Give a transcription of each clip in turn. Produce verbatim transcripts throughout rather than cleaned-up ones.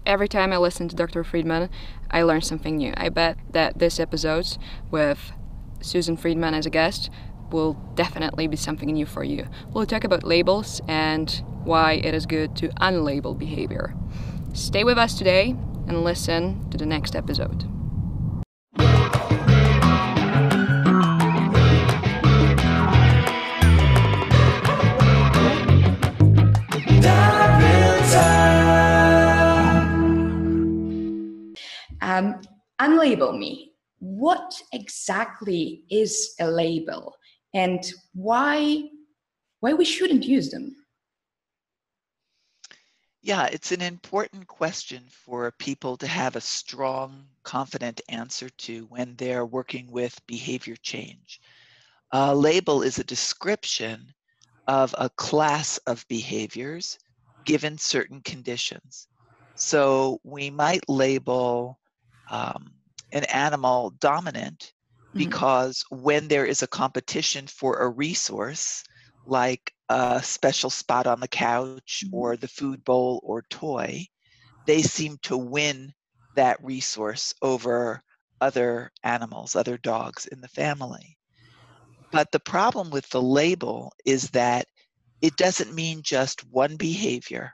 every time I listen to Doctor Friedman, I learn something new. I bet that this episode with Susan Friedman as a guest will definitely be something new for you. We'll talk about labels and why it is good to unlabel behavior. Stay with us today and listen to the next episode. Um, unlabel me. What exactly is a label, and why why we shouldn't use them? Yeah, it's an important question for people to have a strong, confident answer to when they're working with behavior change. A label is a description of a class of behaviors given certain conditions. So we might label um, an animal dominant because mm-hmm. when there is a competition for a resource, like a special spot on the couch mm-hmm. or the food bowl or toy, they seem to win that resource over other animals, other dogs in the family. But the problem with the label is that it doesn't mean just one behavior,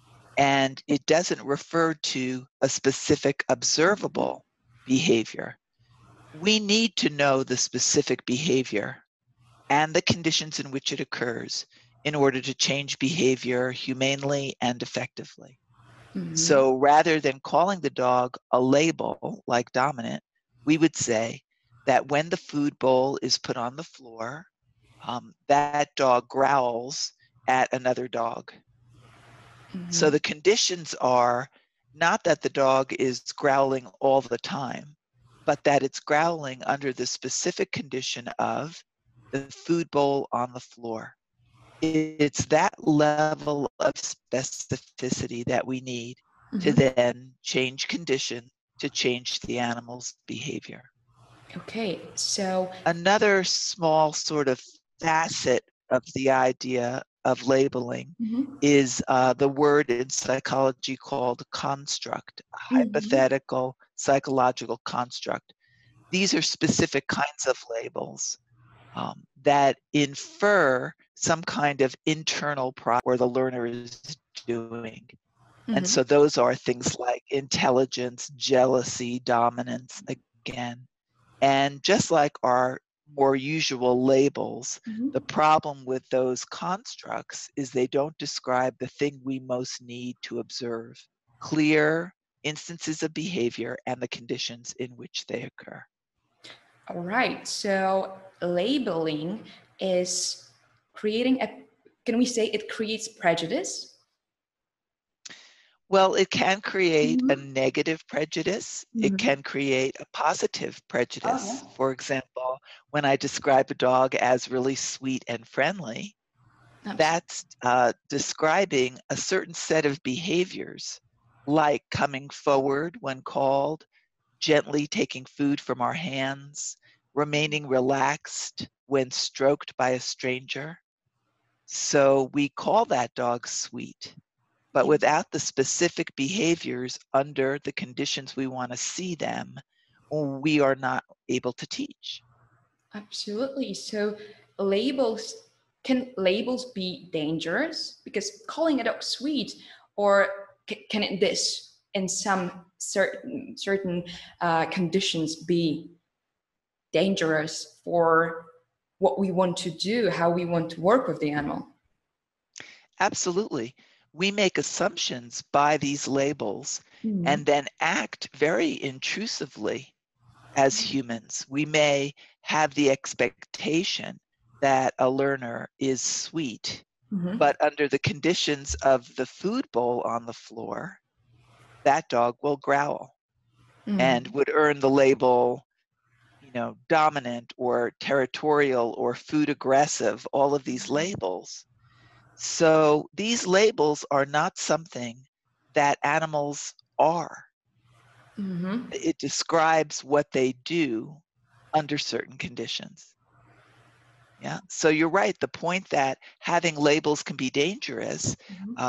and it doesn't refer to a specific observable behavior. We need to know the specific behavior and the conditions in which it occurs in order to change behavior humanely and effectively. Mm-hmm. So rather than calling the dog a label like dominant, we would say that when the food bowl is put on the floor, um, that dog growls at another dog. Mm-hmm. So the conditions are not that the dog is growling all the time, but that it's growling under the specific condition of the food bowl on the floor. It's that level of specificity that we need mm-hmm. to then change condition to change the animal's behavior. Okay, so another small sort of facet of the idea of labeling mm-hmm. is uh, the word in psychology called construct, a mm-hmm. hypothetical psychological construct. These are specific kinds of labels um, that infer some kind of internal process where the learner is doing. Mm-hmm. And so those are things like intelligence, jealousy, dominance, again. And just like our more usual labels, mm-hmm. the problem with those constructs is they don't describe the thing we most need to observe, clear instances of behavior and the conditions in which they occur. All right, so labeling is creating a, can we say it creates prejudice? Well, it can create mm-hmm. a negative prejudice. Mm-hmm. It can create a positive prejudice. Uh-huh. For example, when I describe a dog as really sweet and friendly, Absolutely. that's uh, describing a certain set of behaviors, like coming forward when called, gently taking food from our hands, remaining relaxed when stroked by a stranger. So we call that dog sweet. But without the specific behaviors under the conditions we want to see them, we are not able to teach. Absolutely. So labels, can labels be dangerous? Because calling a dog sweet, or can it this in some certain certain uh, conditions be dangerous for what we want to do, how we want to work with the animal? Absolutely. We make assumptions by these labels mm-hmm. and then act very intrusively as humans. We may have the expectation that a learner is sweet, mm-hmm. but under the conditions of the food bowl on the floor, that dog will growl mm-hmm. and would earn the label, you know, dominant or territorial or food aggressive, all of these labels. So these labels are not something that animals are. Mm-hmm. It describes what they do under certain conditions. Yeah. So you're right. The point that having labels can be dangerous mm-hmm. um,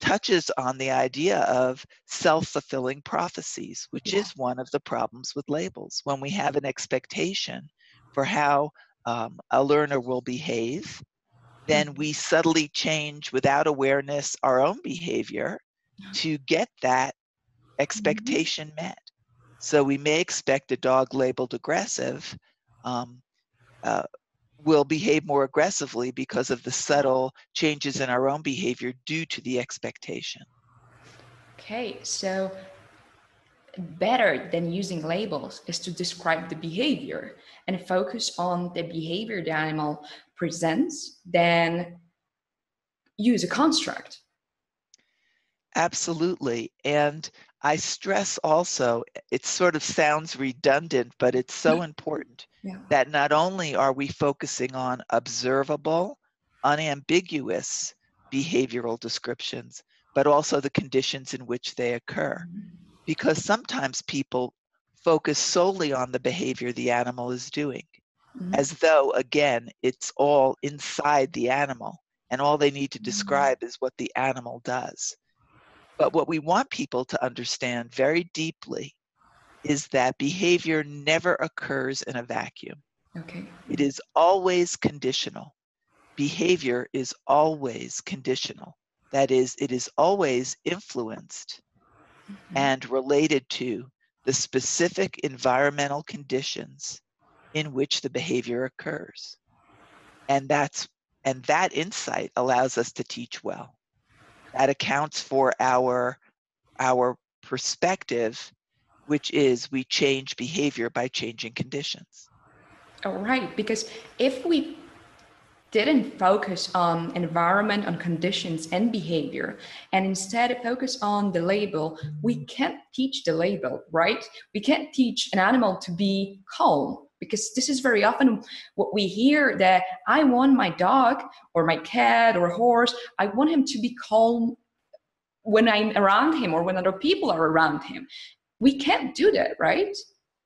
touches on the idea of self-fulfilling prophecies, which Yeah. is one of the problems with labels. When we have an expectation for how um, a learner will behave, then Mhm. we subtly change without awareness our own behavior to get that Mhm. expectation met. So we may expect a dog labeled aggressive um, uh, will behave more aggressively because of the subtle changes in our own behavior due to the expectation. Okay, so better than using labels is to describe the behavior and focus on the behavior the animal presents than use a construct. Absolutely. And I stress also, it sort of sounds redundant, but it's so important Yeah. that not only are we focusing on observable, unambiguous behavioral descriptions, but also the conditions in which they occur. Because sometimes people focus solely on the behavior the animal is doing, Mhm. as though, again, it's all inside the animal, and all they need to Mhm. describe is what the animal does. But what we want people to understand very deeply is that behavior never occurs in a vacuum. Okay. It is always conditional. Behavior is always conditional. That is, it is always influenced and related to the specific environmental conditions in which the behavior occurs. And that's and that insight allows us to teach well. That accounts for our our perspective, which is we change behavior by changing conditions. All right, because if we didn't focus on environment, on conditions and behavior, and instead focus on the label, we can't teach the label, right? We can't teach an animal to be calm, because this is very often what we hear, that I want my dog or my cat or horse, I want him to be calm when I'm around him or when other people are around him. We can't do that, right?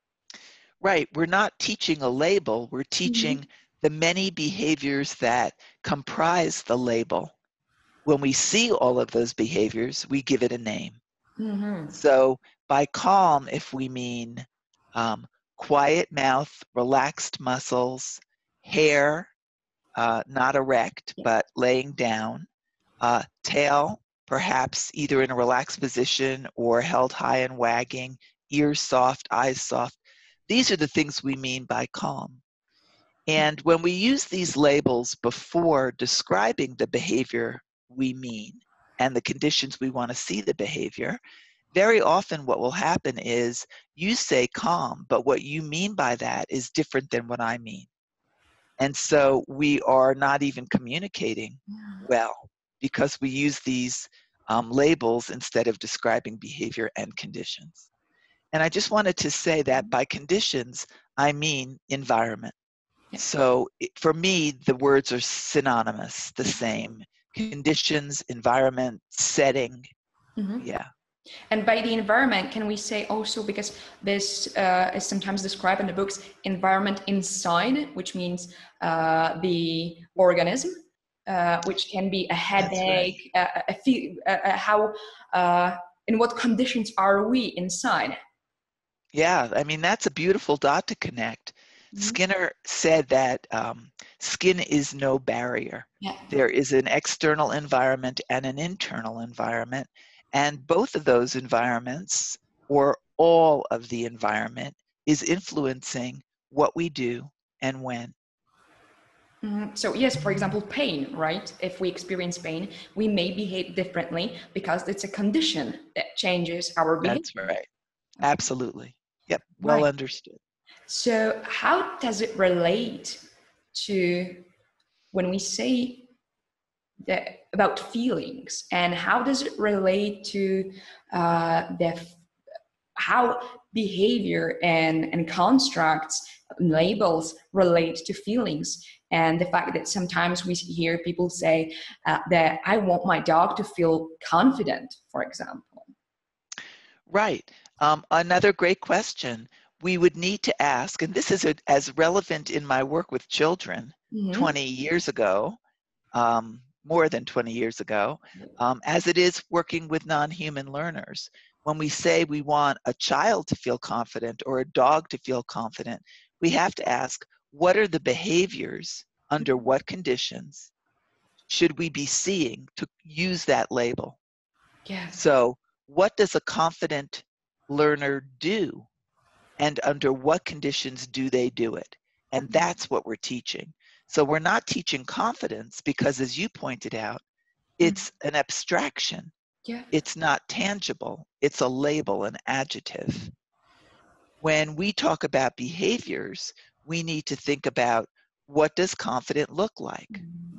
Right, we're not teaching a label, we're teaching Mm-hmm. the many behaviors that comprise the label. When we see all of those behaviors, we give it a name. Mm-hmm. So by calm, if we mean um, quiet mouth, relaxed muscles, hair, uh, not erect, but laying down, uh, tail, perhaps either in a relaxed position or held high and wagging, ears soft, eyes soft. These are the things we mean by calm. And when we use these labels before describing the behavior we mean and the conditions we want to see the behavior, very often what will happen is you say calm, but what you mean by that is different than what I mean. And so we are not even communicating well because we use these um, labels instead of describing behavior and conditions. And I just wanted to say that by conditions, I mean environment. Yeah. So it, for me, the words are synonymous, the same. Conditions, environment, setting, Mm-hmm. yeah. And by the environment, can we say also, because this uh, is sometimes described in the books, environment inside, which means uh, the organism, uh, which can be a That's right. headache, a, a, fe- a, a how, uh, in what conditions are we inside? Yeah, I mean, that's a beautiful dot to connect. Mhm. Skinner said that um, skin is no barrier. Yeah. There is an external environment and an internal environment, and both of those environments, or all of the environment, is influencing what we do and when. Mhm. So yes, for example, pain, right? If we experience pain, we may behave differently because it's a condition that changes our That's behavior. right. Absolutely. Yep, well Right. understood. So how does it relate to when we say that about feelings, and how does it relate to uh, the how behavior and, and constructs, labels relate to feelings, and the fact that sometimes we hear people say uh, that I want my dog to feel confident, for example. Right. Um, another great question we would need to ask, and this is a, as relevant in my work with children Mm-hmm. twenty years ago, um, more than twenty years ago, um, as it is working with non-human learners. When we say we want a child to feel confident or a dog to feel confident, we have to ask, what are the behaviors, under what conditions should we be seeing to use that label? Yeah. So what does a confident learner do? And under what conditions do they do it? And that's what we're teaching. So we're not teaching confidence because, as you pointed out, it's an abstraction. Yeah. It's not tangible. It's a label, an adjective. When we talk about behaviors, we need to think about, what does confident look like?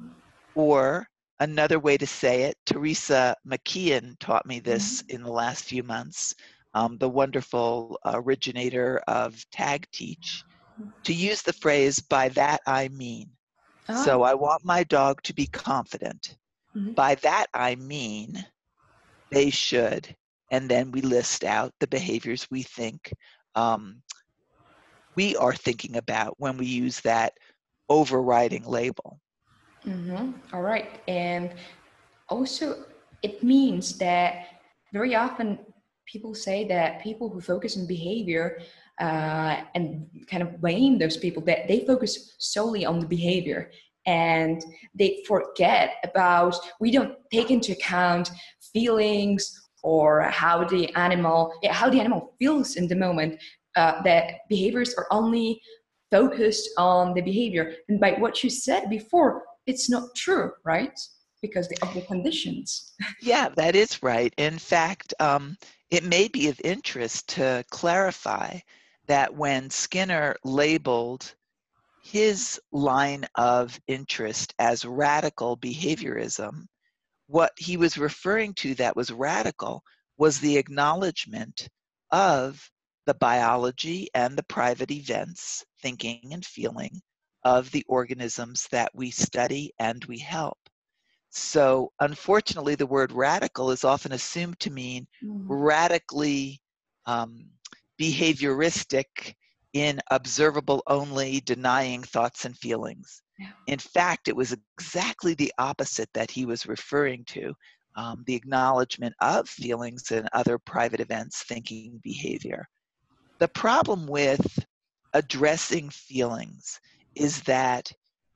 Or another way to say it, Teresa McKeon taught me this in the last few months, um, the wonderful originator of Tag Teach, to use the phrase, by that I mean. Oh. So I want my dog to be confident. Mhm. By that I mean they should, and then we list out the behaviors we think um, we are thinking about when we use that overriding label. Mm-hmm. All right. And also, it means that very often people say that people who focus on behavior uh, and kind of blame those people, that they focus solely on the behavior and they forget about, we don't take into account feelings or how the animal, yeah, how the animal feels in the moment. Uh, that behaviors are only focused on the behavior. And by what you said before, it's not true, right? Because of the conditions. Yeah, that is right. In fact, um, it may be of interest to clarify that when Skinner labeled his line of interest as radical behaviorism, what he was referring to that was radical was the acknowledgement of the biology and the private events, thinking and feeling, of the organisms that we study and we help. So unfortunately, the word radical is often assumed to mean mm-hmm. radically um, behavioristic in observable only, denying thoughts and feelings. Yeah. In fact, it was exactly the opposite that he was referring to, um, the acknowledgement of feelings and other private events, thinking, behavior. The problem with addressing feelings is that,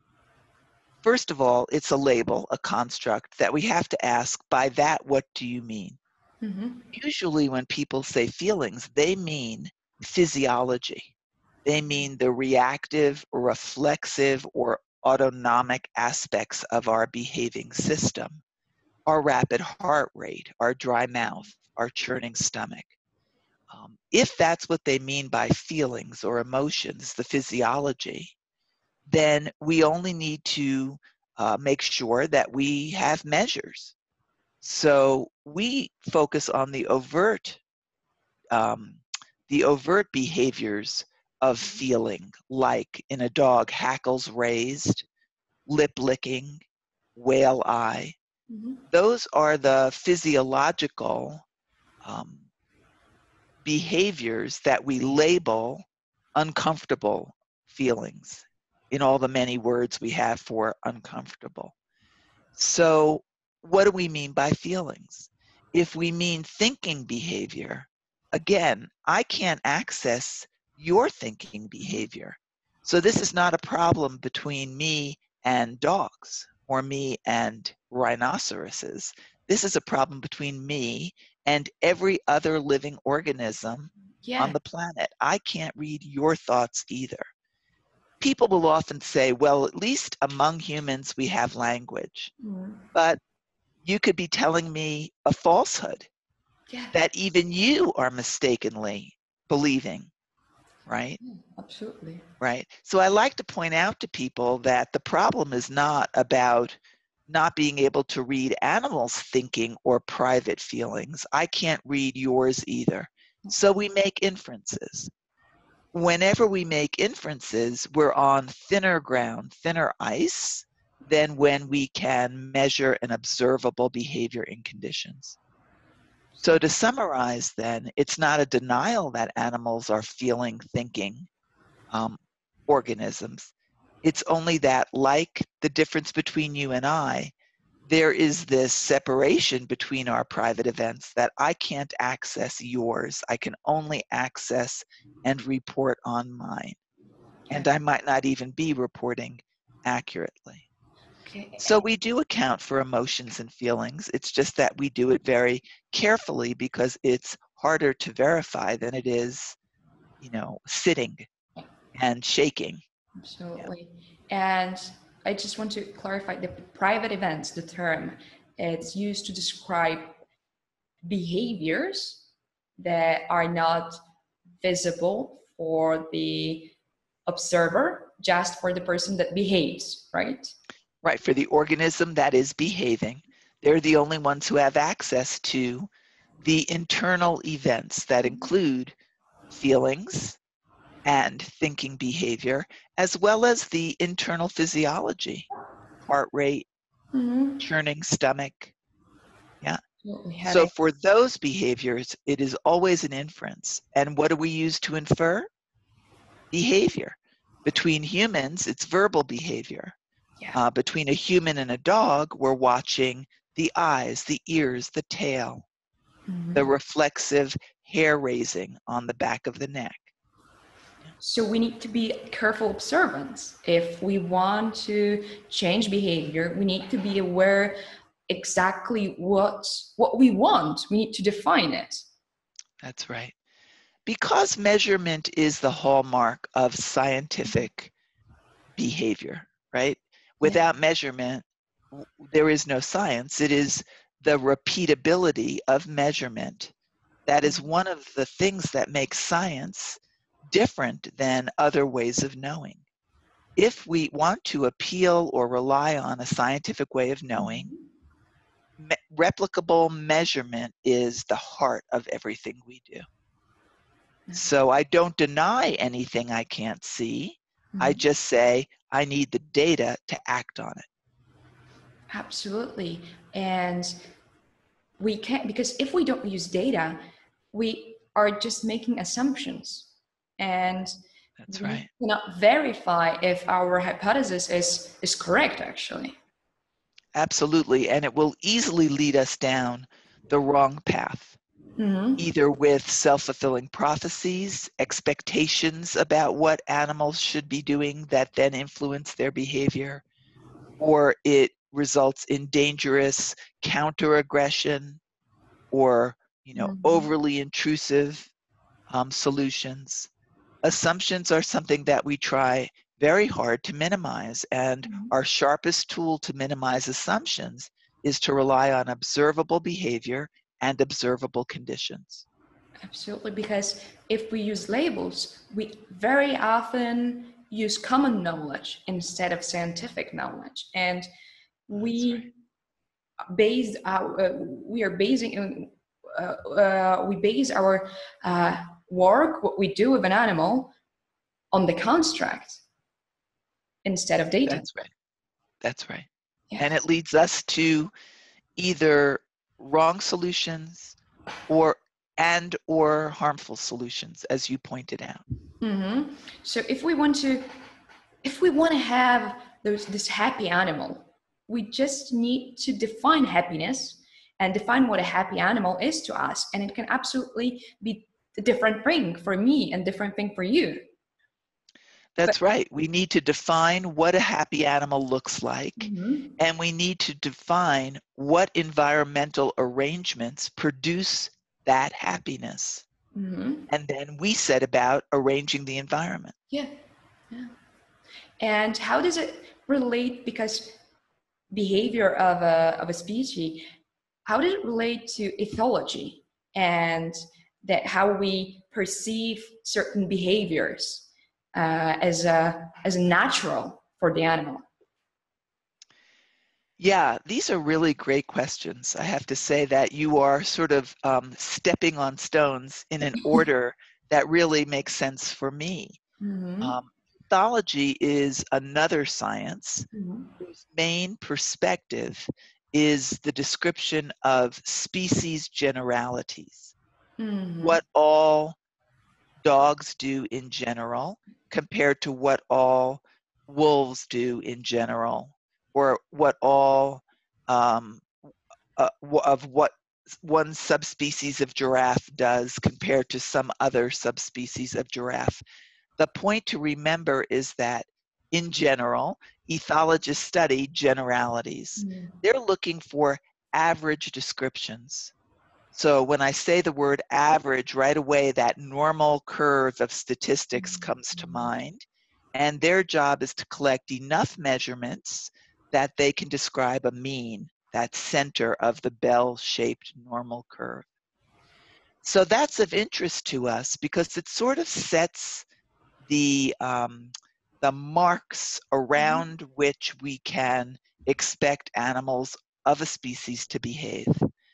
first of all, it's a label, a construct that we have to ask, by that, what do you mean? Mm-hmm. Usually when people say feelings, they mean physiology. They mean the reactive, reflexive, or autonomic aspects of our behaving system. Our rapid heart rate, our dry mouth, our churning stomach. Um, if that's what they mean by feelings or emotions, the physiology, then we only need to uh, make sure that we have measures. So we focus on the overt, um, the overt behaviors of feeling, like in a dog, hackles raised, lip licking, whale eye. Mm-hmm. Those are the physiological um, behaviors that we label uncomfortable feelings, in all the many words we have for uncomfortable. So what do we mean by feelings? If we mean thinking behavior, again, I can't access your thinking behavior. So this is not a problem between me and dogs or me and rhinoceroses. This is a problem between me and every other living organism yeah. on the planet. I can't read your thoughts either. People will often say, well, at least among humans we have language. Mm. But you could be telling me a falsehood yeah. that even you are mistakenly believing, right? Yeah, absolutely. Right. So I like to point out to people that the problem is not about not being able to read animals' thinking or private feelings. I can't read yours either. So we make inferences. Whenever we make inferences, we're on thinner ground, thinner ice, than when we can measure an observable behavior in conditions. So to summarize then, it's not a denial that animals are feeling, thinking um, organisms. It's only that, like the difference between you and I, there is this separation between our private events that I can't access yours. I can only access and report on mine. And I might not even be reporting accurately. Okay. So we do account for emotions and feelings. It's just that we do it very carefully because it's harder to verify than it is, you know, sitting and shaking. Absolutely. Yeah. And I just want to clarify the private events, the term, it's used to describe behaviors that are not visible for the observer, just for the person that behaves, right? Right, for the organism that is behaving. They're the only ones who have access to the internal events that include feelings and thinking behavior, as well as the internal physiology, heart rate, Mm-hmm. churning stomach. Yeah. We So it. for those behaviors, it is always an inference. And what do we use to infer? Behavior. Between humans, it's verbal behavior. Yeah. Uh, between a human and a dog, we're watching the eyes, the ears, the tail, mm-hmm. the reflexive hair raising on the back of the neck. So we need to be careful observants. If we want to change behavior, we need to be aware exactly what what we want. We need to define it. That's right. Because measurement is the hallmark of scientific behavior, right? Without yeah. measurement, there is no science. It is the repeatability of measurement that is one of the things that makes science different than other ways of knowing. If we want to appeal or rely on a scientific way of knowing, me- replicable measurement is the heart of everything we do. So I don't deny anything I can't see. Mm-hmm. I just say I need the data to act on it. Absolutely. And we can't, because if we don't use data, we are just making assumptions. And that's we right. cannot verify if our hypothesis is, is correct, actually. Absolutely. And it will easily lead us down the wrong path. Mm-hmm. Either with self-fulfilling prophecies, expectations about what animals should be doing that then influence their behavior, or it results in dangerous counter-aggression or, you know, mm-hmm. overly intrusive um, solutions. Assumptions are something that we try very hard to minimize, and mm-hmm. our sharpest tool to minimize assumptions is to rely on observable behavior and observable conditions. Absolutely, because if we use labels, we very often use common knowledge instead of scientific knowledge, and we right. base our uh, we are basing uh, uh, we base our uh, work, what we do with an animal, on the construct instead of data. That's right. That's right. Yeah. And it leads us to either wrong solutions or and or harmful solutions, as you pointed out. Mm-hmm. So if we want to if we want to have those this happy animal, we just need to define happiness and define what a happy animal is to us. And it can absolutely be a different thing for me and different thing for you. That's but, right. We need to define what a happy animal looks like, mm-hmm. and we need to define what environmental arrangements produce that happiness. Mm-hmm. And then we set about arranging the environment. Yeah. Yeah. And how does it relate, because behavior of a, of a species, how does it relate to ethology and that how we perceive certain behaviors uh, as a as natural for the animal? Yeah, these are really great questions. I have to say that you are sort of um, stepping on stones in an order that really makes sense for me. Mm-hmm. Um, ethology is another science mm-hmm. whose main perspective is the description of species generalities. Mm-hmm. What all dogs do in general compared to what all wolves do in general, or what all um, uh, of what one subspecies of giraffe does compared to some other subspecies of giraffe. The point to remember is that, in general, ethologists study generalities. Mm. They're looking for average descriptions. So when I say the word average, right away that normal curve of statistics comes to mind. And their job is to collect enough measurements that they can describe a mean, that center of the bell-shaped normal curve. So that's of interest to us because it sort of sets the, um, the marks around which we can expect animals of a species to behave.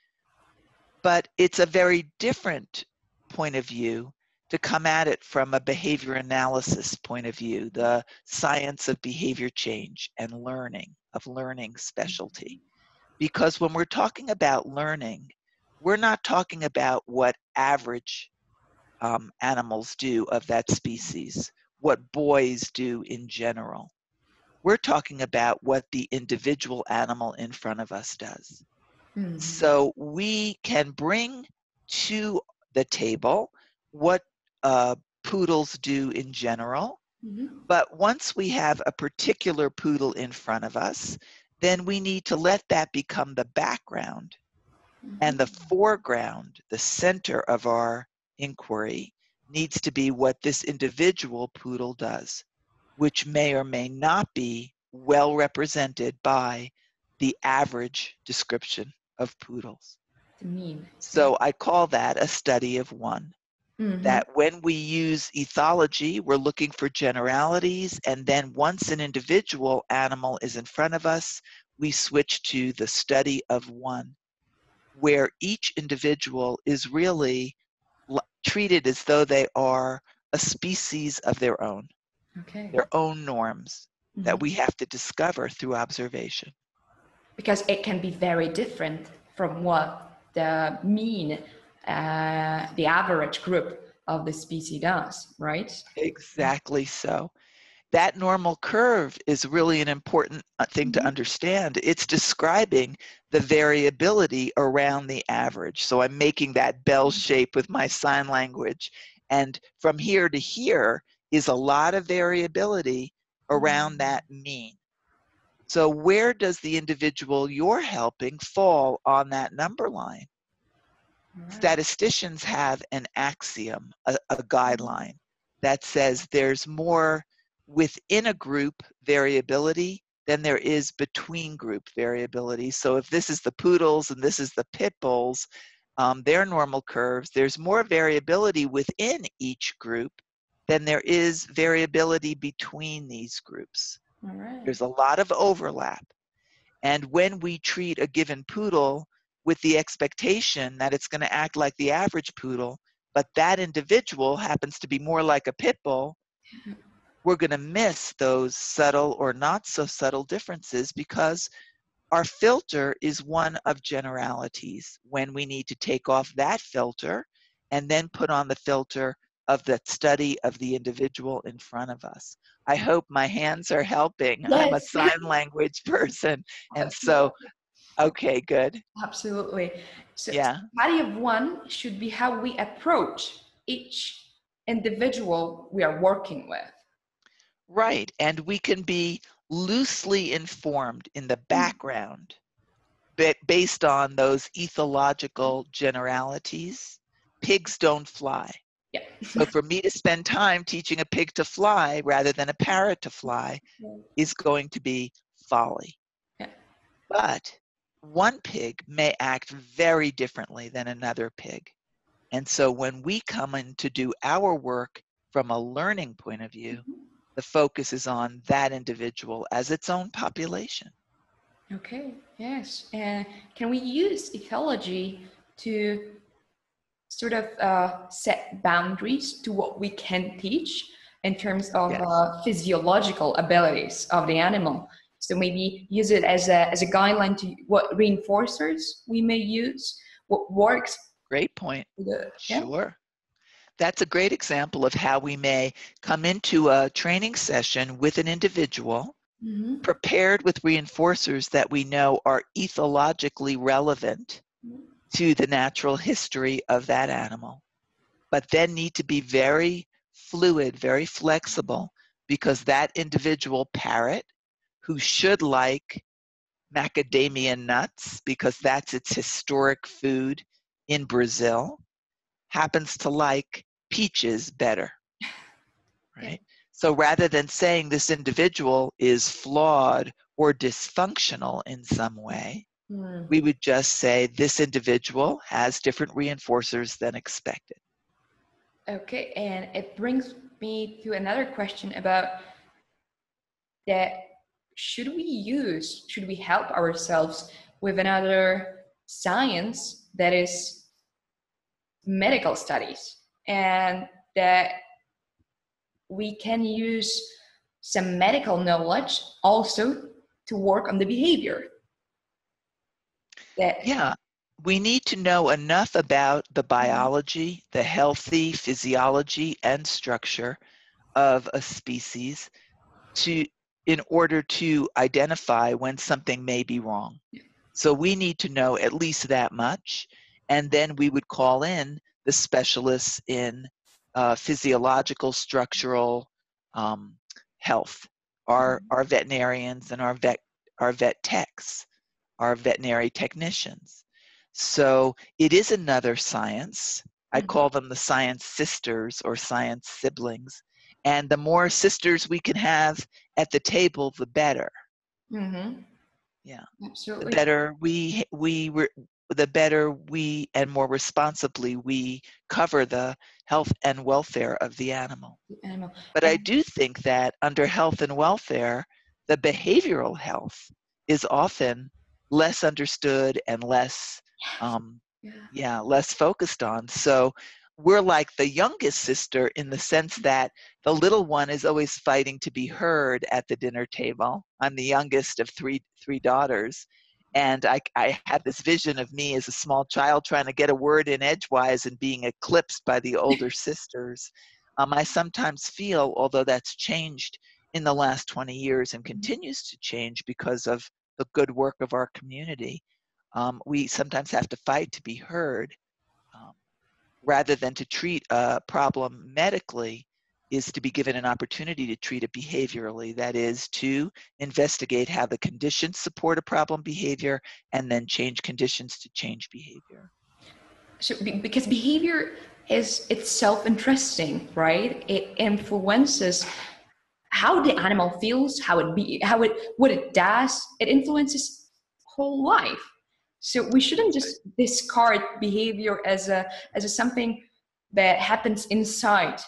But it's a very different point of view to come at it from a behavior analysis point of view, the science of behavior change and learning, of learning specialty. Because when we're talking about learning, we're not talking about what average um, animals do of that species, what boys do in general. We're talking about what the individual animal in front of us does. Mm-hmm. So we can bring to the table what uh, poodles do in general, Mm-hmm. but once we have a particular poodle in front of us, then we need to let that become the background. Mm-hmm. And the foreground, the center of our inquiry, needs to be what this individual poodle does, which may or may not be well represented by the average description of poodles. The mean. So I call that a study of one. Mm-hmm. That when we use ethology, we're looking for generalities, and then once an individual animal is in front of us, we switch to the study of one, where each individual is really treated as though they are a species of their own, Okay. their own norms Mm-hmm. that we have to discover through observation. Because it can be very different from what the mean, uh, the average group of the species does, right? Exactly so. That normal curve is really an important thing Mm-hmm. to understand. It's describing the variability around the average. So I'm making that bell shape with my sign language. And from here to here is a lot of variability around that mean. So where does the individual you're helping fall on that number line? Right. Statisticians have an axiom, a, a guideline that says there's more within a group variability than there is between group variability. So if this is the poodles and this is the pit bulls, um, their normal curves, there's more variability within each group than there is variability between these groups. All right. There's a lot of overlap. And when we treat a given poodle with the expectation that it's going to act like the average poodle, but that individual happens to be more like a pit bull, we're going to miss those subtle or not so subtle differences because our filter is one of generalities when we need to take off that filter and then put on the filter of the study of the individual in front of us. I hope my hands are helping. Yes. I'm a sign language person. And so, okay, good. Absolutely. So yeah. Study of one should be how we approach each individual we are working with. Right. And we can be loosely informed in the background but based on those ethological generalities. Pigs don't fly. Yeah. So for me to spend time teaching a pig to fly rather than a parrot to fly yeah. is going to be folly. Yeah. But one pig may act very differently than another pig. And so when we come in to do our work from a learning point of view, mm-hmm. the focus is on that individual as its own population. Okay, yes. And can we use ethology to sort of uh, set boundaries to what we can teach in terms of yes. uh, physiological abilities of the animal? So maybe use it as a, as a guideline to what reinforcers we may use, what works. Great point. The, sure. Yeah. That's a great example of how we may come into a training session with an individual Mhm. prepared with reinforcers that we know are ethologically relevant to the natural history of that animal, but then need to be very fluid, very flexible, because that individual parrot, who should like macadamia nuts because that's its historic food in Brazil, happens to like peaches better, Yeah. right? So rather than saying this individual is flawed or dysfunctional in some way, Mm. we would just say this individual has different reinforcers than expected. Okay, and it brings me to another question about that. Should we use, should we help ourselves with another science that is medical studies, and that we can use some medical knowledge also to work on the behavior? That Yeah, we need to know enough about the biology, the healthy physiology and structure of a species to in order to identify when something may be wrong. So we need to know at least that much, and then we would call in the specialists in uh, physiological, structural um, health, our our veterinarians and our vet our vet techs, our veterinary technicians. So it is another science. I Mhm. call them the science sisters or science siblings. And the more sisters we can have at the table, the better. Mm-hmm. Yeah. The Absolutely. better we we re, the better we and more responsibly we cover the health and welfare of the animal. Animal. But I And do think that under health and welfare, the behavioral health is often less understood and less, um, yeah. yeah, less focused on. So we're like the youngest sister in the sense that the little one is always fighting to be heard at the dinner table. I'm the youngest of three three daughters. And I, I had this vision of me as a small child trying to get a word in edgewise and being eclipsed by the older sisters. Um, I sometimes feel, although that's changed in the last twenty years and continues to change because of the good work of our community, um, we sometimes have to fight to be heard. Um, rather than to treat a problem medically, is to be given an opportunity to treat it behaviorally. That is, to investigate how the conditions support a problem behavior and then change conditions to change behavior. So be- because behavior is itself interesting, right? It influences how the animal feels, how it be, how it, what it does. It influences whole life. So we shouldn't just discard behavior as a as a something that happens inside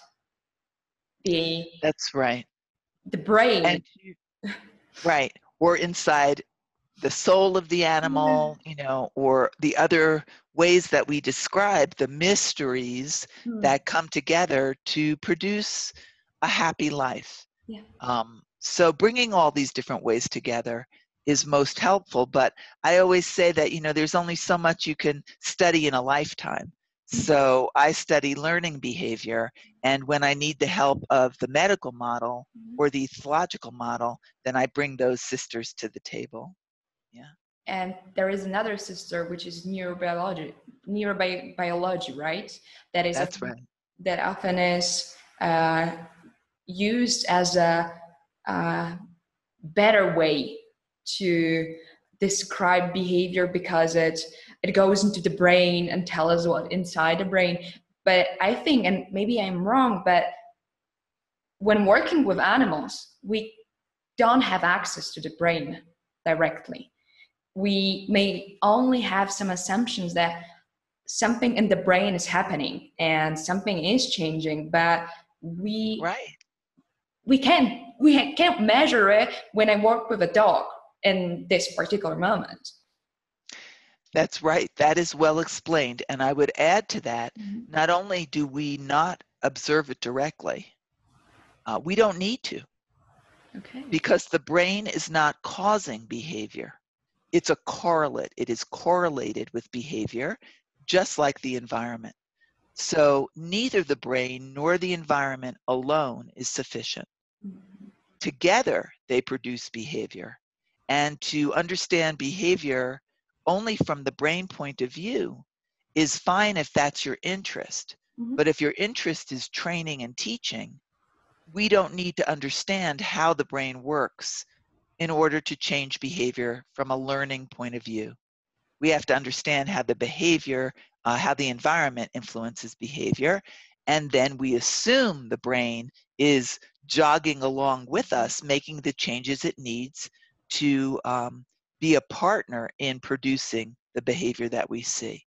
the That's right. the brain. And you, right, or inside the soul of the animal, you know, or the other ways that we describe the mysteries Hmm. that come together to produce a happy life. Yeah. Um, so bringing all these different ways together is most helpful, but I always say that, you know, there's only so much you can study in a lifetime. So I study learning behavior, and when I need the help of the medical model or the ethological model, then I bring those sisters to the table. Yeah. And there is another sister, which is neurobiology, neurobiology, right? That is That's often, right. that often is uh, used as a, a better way to describe behavior, because it it goes into the brain and tell us what inside the brain. But I think, and maybe I'm wrong, but when working with animals, we don't have access to the brain directly. We may only have some assumptions that something in the brain is happening and something is changing, but we Right. we can't we can't measure it when I work with a dog in this particular moment. That's right. That is well explained. And I would add to that, Mhm. not only do we not observe it directly, uh, we don't need to, Okay. because the brain is not causing behavior. It's a correlate. It is correlated with behavior, just like the environment. So neither the brain nor the environment alone is sufficient. together they produce behavior. And to understand behavior only from the brain point of view is fine if that's your interest. Mm-hmm. But if your interest is training and teaching, we don't need to understand how the brain works in order to change behavior from a learning point of view. We have to understand how the behavior, uh, how the environment influences behavior, and then we assume the brain is jogging along with us, making the changes it needs to um, be a partner in producing the behavior that we see.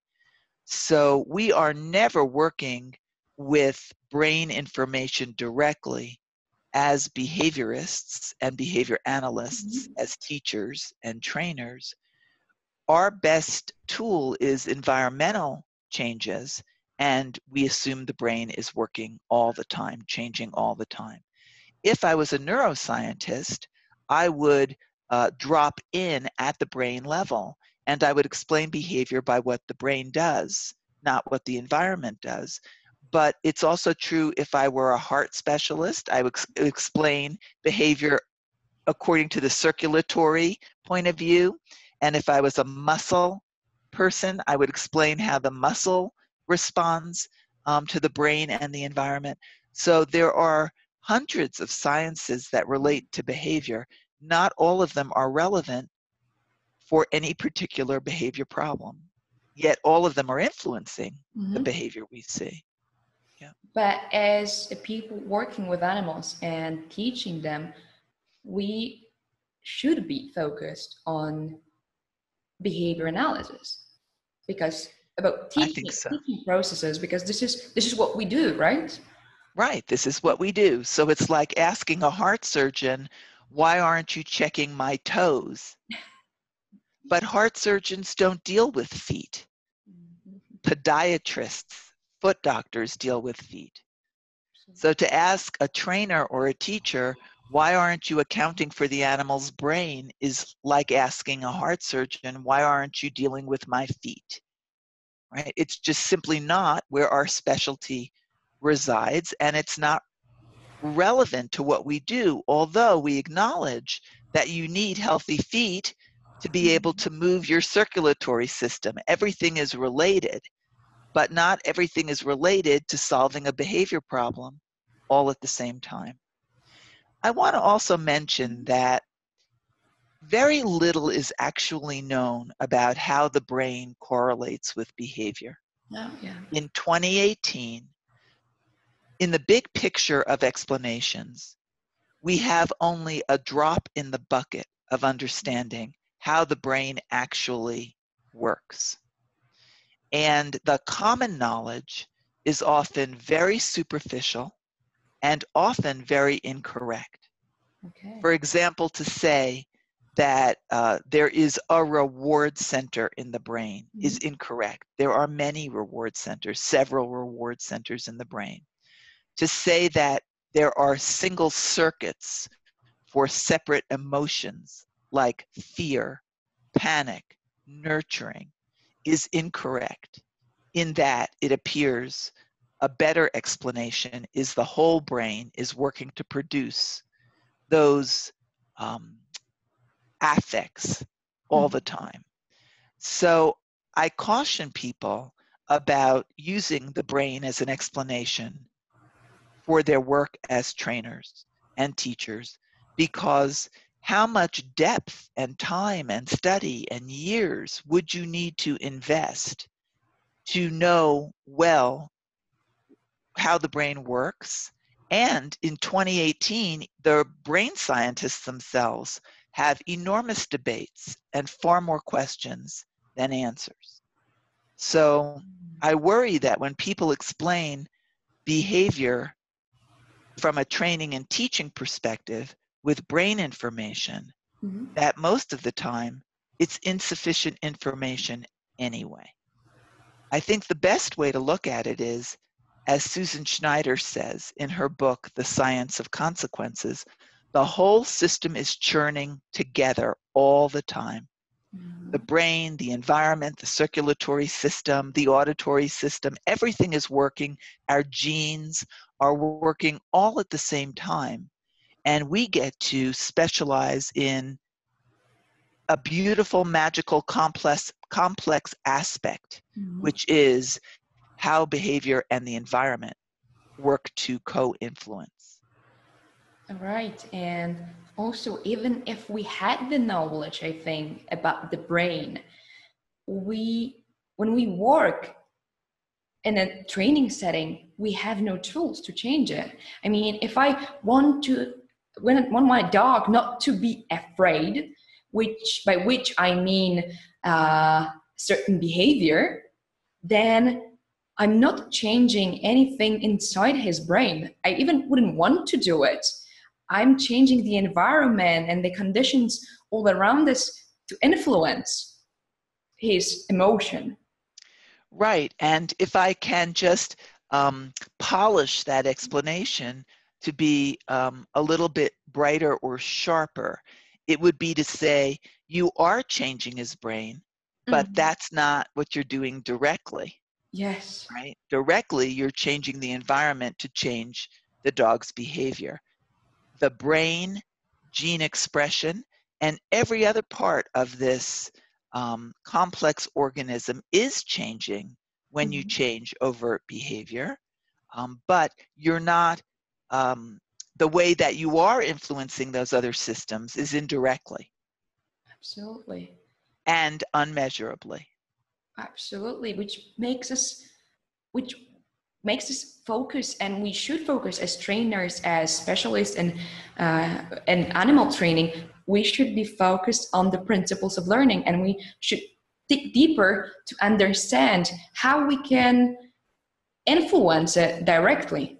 So we are never working with brain information directly as behaviorists and behavior analysts, Mm-hmm. as teachers and trainers. Our best tool is environmental changes, and we assume the brain is working all the time, changing all the time. If I was a neuroscientist, I would uh, drop in at the brain level, and I would explain behavior by what the brain does, not what the environment does. But it's also true if I were a heart specialist, I would ex- explain behavior according to the circulatory point of view. And if I was a muscle person, I would explain how the muscle responds um, to the brain and the environment. So there are hundreds of sciences that relate to behavior. Not all of them are relevant for any particular behavior problem, yet all of them are influencing Mm-hmm. the behavior we see. Yeah. But as people working with animals and teaching them, we should be focused on behavior analysis, because about I teaching, think so. teaching processes, because this is this is what we do, right? Right, this is what we do. So it's like asking a heart surgeon, why aren't you checking my toes? But heart surgeons don't deal with feet. Podiatrists, foot doctors deal with feet. So to ask a trainer or a teacher, why aren't you accounting for the animal's brain, is like asking a heart surgeon, why aren't you dealing with my feet? Right? It's just simply not where our specialty resides, and it's not relevant to what we do, although we acknowledge that you need healthy feet to be able to move your circulatory system. Everything is related, but not everything is related to solving a behavior problem all at the same time. I want to also mention that very little is actually known about how the brain correlates with behavior. Oh, yeah. In twenty eighteen, in the big picture of explanations, we have only a drop in the bucket of understanding how the brain actually works. And the common knowledge is often very superficial and often very incorrect. Okay. For example, to say that uh, there is a reward center in the brain mm-hmm. is incorrect. There are many reward centers, several reward centers in the brain. To say that there are single circuits for separate emotions like fear, panic, nurturing is incorrect, in that it appears a better explanation is the whole brain is working to produce those um, affects all the time. So I caution people about using the brain as an explanation for their work as trainers and teachers, because how much depth and time and study and years would you need to invest to know well how the brain works? And in twenty eighteen, the brain scientists themselves have enormous debates and far more questions than answers. So I worry that when people explain behavior from a training and teaching perspective with brain information, mm-hmm. that most of the time it's insufficient information anyway. I think the best way to look at it is, as Susan Schneider says in her book, The Science of Consequences, the whole system is churning together all the time. Mm-hmm. The brain, the environment, the circulatory system, the auditory system, everything is working. Our genes are working all at the same time. and we get to specialize in a beautiful, magical, complex, complex aspect, Mhm. which is how behavior and the environment work to co-influence. All right. And also, even if we had the knowledge, I think, about the brain, we, when we work in a training setting, we have no tools to change it. I mean, if I want to, when I want my dog not to be afraid, which by which I mean uh, certain behavior, then I'm not changing anything inside his brain. I even wouldn't want to do it. I'm changing the environment and the conditions all around us to influence his emotion. Right. And if I can just um, polish that explanation to be um, a little bit brighter or sharper, it would be to say, you are changing his brain, but Mm. that's not what you're doing directly, Yes. right? Directly, you're changing the environment to change the dog's behavior. The brain, gene expression, and every other part of this um, complex organism is changing when you Mhm. change overt behavior, um, but you're not, um, the way that you are influencing those other systems is indirectly Absolutely. and unmeasurably. Absolutely. Which makes us, which makes us focus, and we should focus as trainers, as specialists in uh, in animal training. We should be focused on the principles of learning, and we should dig deeper to understand how we can influence it directly.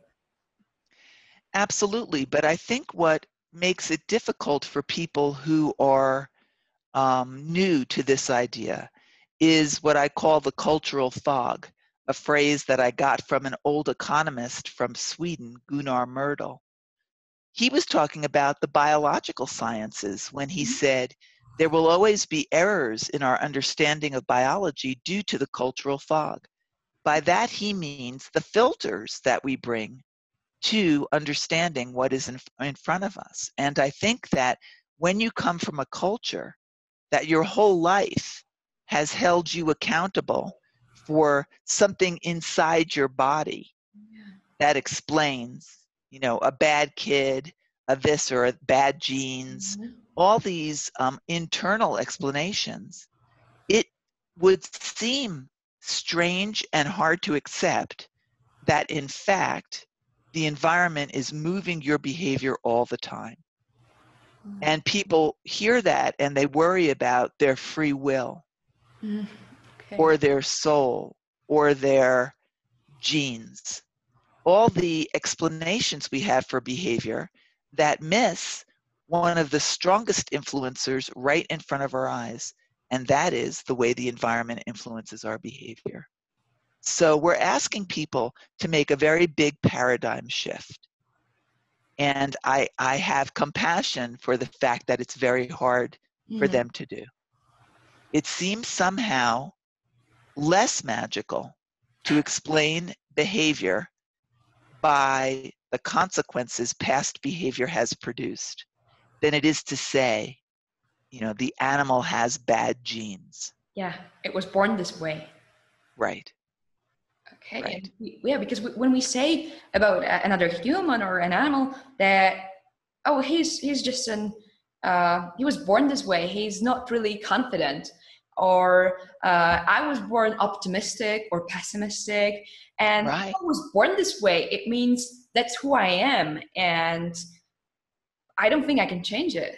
Absolutely, but I think what makes it difficult for people who are um, new to this idea is what I call the cultural fog, a phrase that I got from an old economist from Sweden, Gunnar Myrdal. He was talking about the biological sciences when he said, there will always be errors in our understanding of biology due to the cultural fog. By that he means the filters that we bring to understanding what is in, in front of us. And I think that when you come from a culture that your whole life has held you accountable for something inside your body that explains, you know, a bad kid, a this or a bad genes, Mhm. all these um, internal explanations, it would seem strange and hard to accept that in fact, the environment is moving your behavior all the time. And people hear that and they worry about their free will Mm. Okay. or their soul or their genes. All the explanations we have for behavior that miss one of the strongest influencers right in front of our eyes, and that is the way the environment influences our behavior. So we're asking people to make a very big paradigm shift. And I, I have compassion for the fact that it's very hard for Mm. them to do. It seems somehow less magical to explain behavior by the consequences past behavior has produced than it is to say, you know, the animal has bad genes. Yeah, it was born this way. Right, Okay, right. and we, yeah, because we, when we say about a- another human or an animal that, oh, he's he's just an uh, he was born this way, he's not really confident, or uh, I was born optimistic or pessimistic, and if Right. I was born this way, it means that's who I am, and I don't think I can change it.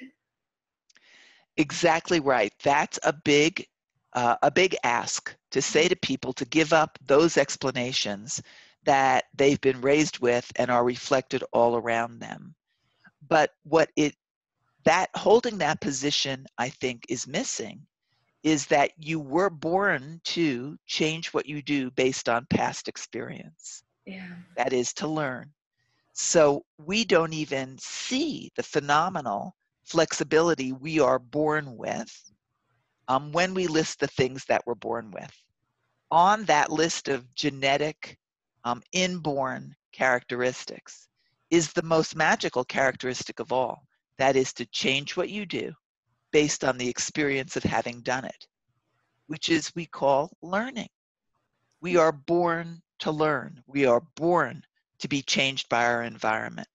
Exactly right. That's a big, uh, a big ask to say to people to give up those explanations that they've been raised with and are reflected all around them. But what it, that holding that position, I think, is missing is that you were born to change what you do based on past experience. Yeah. That is to learn. So we don't even see the phenomenal flexibility we are born with um, when we list the things that we're born with. On that list of genetic um, inborn characteristics is the most magical characteristic of all. That is to change what you do based on the experience of having done it, which is we call learning. We are born to learn. We are born to be changed by our environment.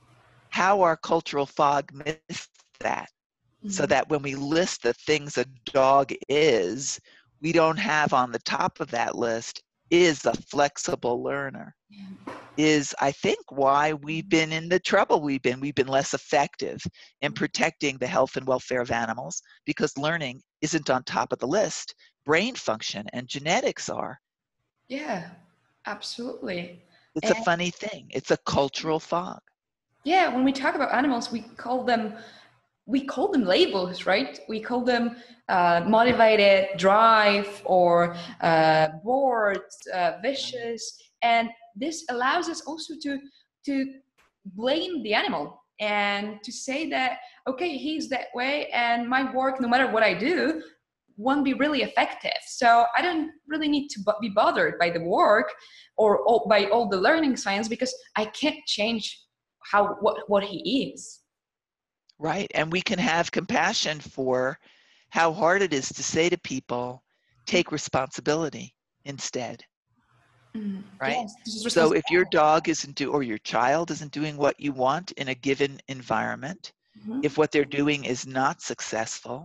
How our cultural fog missed that, mm-hmm. so that when we list the things a dog is, we don't have on the top of that list is a flexible learner. Yeah. Is, I think, why we've been in the trouble we've been. We've been less effective in protecting the health and welfare of animals because learning isn't on top of the list. Brain function and genetics are. Yeah, absolutely. It's and, a funny thing. It's a cultural fog. Yeah, when we talk about animals, we call them we call them labels, right? We call them uh, motivated, drive, or uh, bored, uh, vicious, and this allows us also to to blame the animal and to say that, okay, he's that way, and my work, no matter what I do, won't be really effective. So I don't really need to be bothered by the work or, or by all the learning science because I can't change how what what he is. Right. And we can have compassion for how hard it is to say to people, take responsibility instead. Mm, right? Yes, so if your dog isn't do or your child isn't doing what you want in a given environment, mm-hmm. if what they're doing is not successful,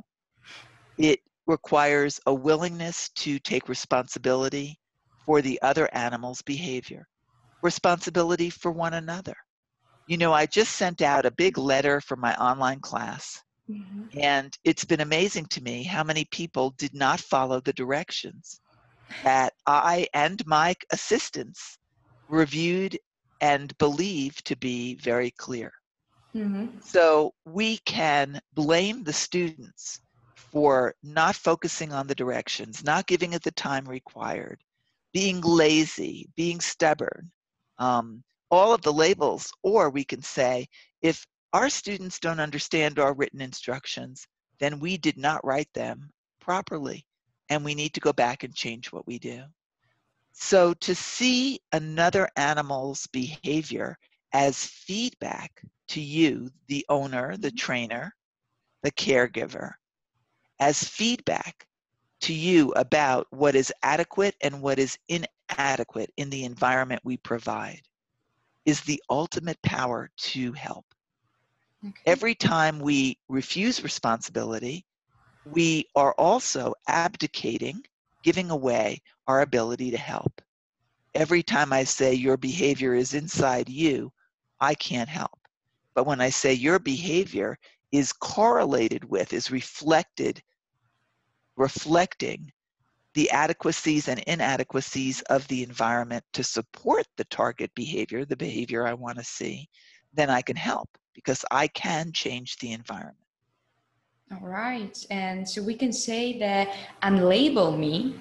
it requires a willingness to take responsibility for the other animal's behavior, responsibility for one another. You know, I just sent out a big letter for my online class, mm-hmm. and it's been amazing to me how many people did not follow the directions that I and my assistants reviewed and believed to be very clear. Mm-hmm. So we can blame the students for not focusing on the directions, not giving it the time required, being lazy, being stubborn, um, all of the labels. Or we can say, if our students don't understand our written instructions, then we did not write them properly, and we need to go back and change what we do. So to see another animal's behavior as feedback to you, the owner, the trainer, the caregiver, as feedback to you about what is adequate and what is inadequate in the environment we provide, is the ultimate power to help. Okay. Every time we refuse responsibility, we are also abdicating, giving away our ability to help. Every time I say your behavior is inside you, I can't help. But when I say your behavior is correlated with, is reflected, reflecting the adequacies and inadequacies of the environment to support the target behavior, the behavior I want to see, then I can help because I can change the environment. All right. And so we can say that unlabel me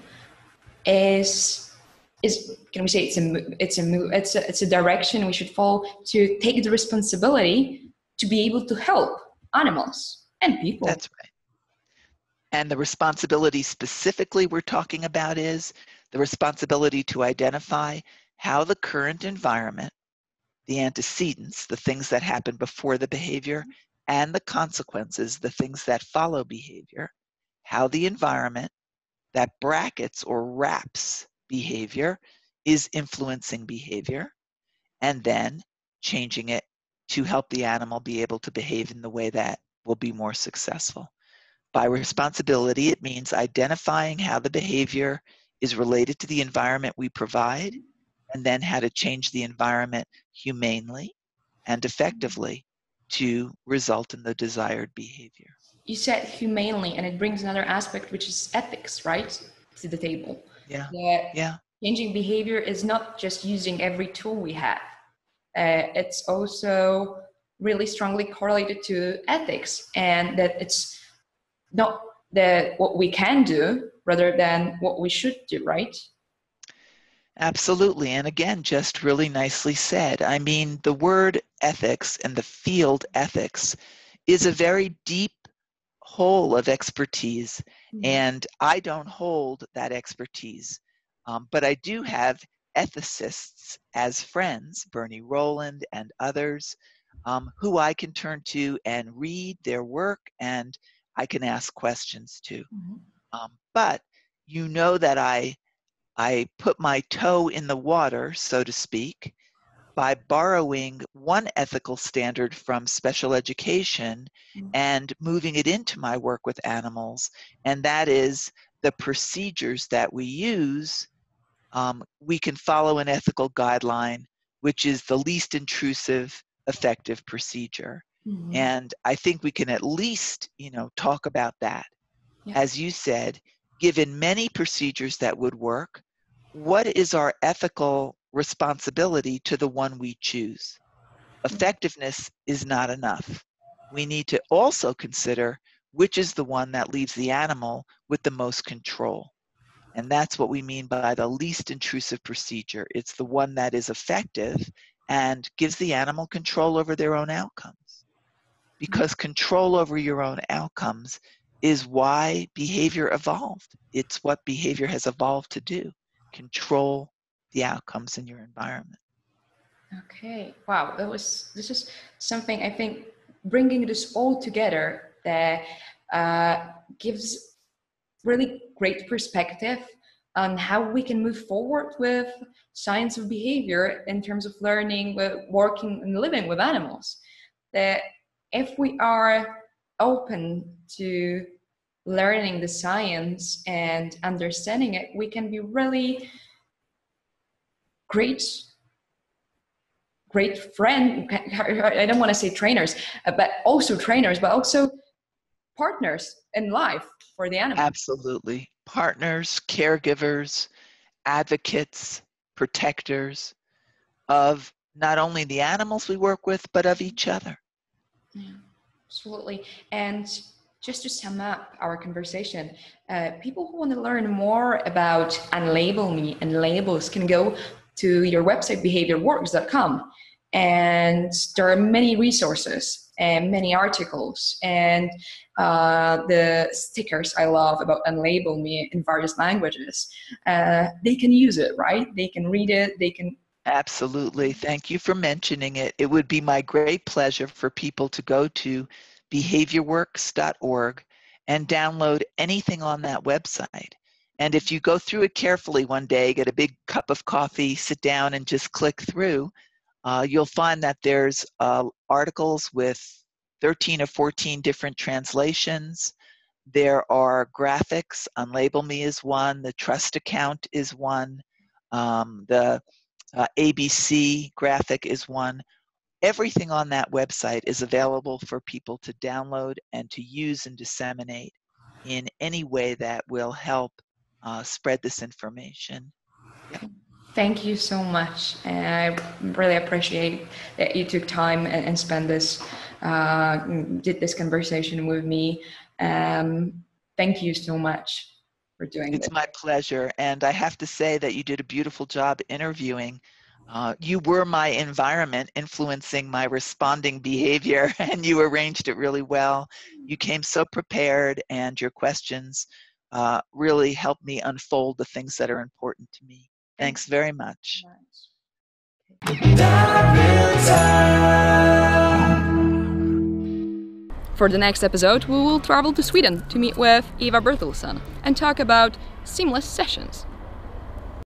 is is can we say it's a it's a it's a it's a direction we should follow to take the responsibility to be able to help animals and people. That's right. And the responsibility specifically we're talking about is the responsibility to identify how the current environment, the antecedents, the things that happen before the behavior, and the consequences, the things that follow behavior, how the environment that brackets or wraps behavior is influencing behavior, and then changing it to help the animal be able to behave in the way that will be more successful. By responsibility, it means identifying how the behavior is related to the environment we provide, and then how to change the environment humanely and effectively to result in the desired behavior. You said humanely, and it brings another aspect, which is ethics, right, to the table. Yeah. That yeah. Changing behavior is not just using every tool we have. Uh, it's also really strongly correlated to ethics, and that it's not the what we can do rather than what we should do, right? Absolutely. And again, just really nicely said. I mean, the word ethics and the field ethics is a very deep hole of expertise, mm-hmm. and I don't hold that expertise. Um, but I do have ethicists as friends, Bernie Rowland and others, um, who I can turn to and read their work, and I can ask questions to. Mm-hmm. Um, but you know that I, I put my toe in the water, so to speak, by borrowing one ethical standard from special education mm-hmm. and moving it into my work with animals, and that is the procedures that we use. Um, we can follow an ethical guideline, which is the least intrusive, effective procedure. Mm-hmm. And I think we can at least, you know, talk about that. Yeah. As you said, given many procedures that would work, what is our ethical responsibility to the one we choose? Effectiveness is not enough. We need to also consider which is the one that leaves the animal with the most control. And that's what we mean by the least intrusive procedure. It's the one that is effective and gives the animal control over their own outcomes. Because control over your own outcomes is why behavior evolved. It's what behavior has evolved to do. Control the outcomes in your environment. Okay, wow, that was, this is something I think bringing this all together that uh, gives really great perspective on how we can move forward with science of behavior in terms of learning, working and living with animals. That if we are open to learning the science and understanding it, we can be really great, great friend. I don't want to say trainers, but also trainers, but also partners in life for the animal. Absolutely. Partners, caregivers, advocates, protectors of not only the animals we work with, but of each other. Yeah, absolutely. And just to sum up our conversation, uh, people who want to learn more about Unlabel Me and labels can go to your website, behavior works dot com. And there are many resources and many articles and uh, the stickers I love about Unlabel Me in various languages. Uh, they can use it, right? They can read it, they can... Absolutely. Thank you for mentioning it. It would be my great pleasure for people to go to behavior works dot org and download anything on that website. And if you go through it carefully one day, get a big cup of coffee, sit down and just click through, uh, you'll find that there's uh, articles with thirteen or fourteen different translations. There are graphics. Unlabel Me is one. The Trust Account is one. Um, the uh, A B C graphic is one. Everything on that website is available for people to download and to use and disseminate in any way that will help uh, spread this information. Yeah. Thank you so much. And I really appreciate that you took time and, and spent this, uh, did this conversation with me. Um, thank you so much for doing it's this. It's my pleasure. And I have to say that you did a beautiful job interviewing. Uh, you were my environment influencing my responding behavior, and you arranged it really well. You came so prepared, and your questions uh, really helped me unfold the things that are important to me. Thanks very much. For the next episode, we will travel to Sweden to meet with Eva Bertilsson and talk about seamless sessions.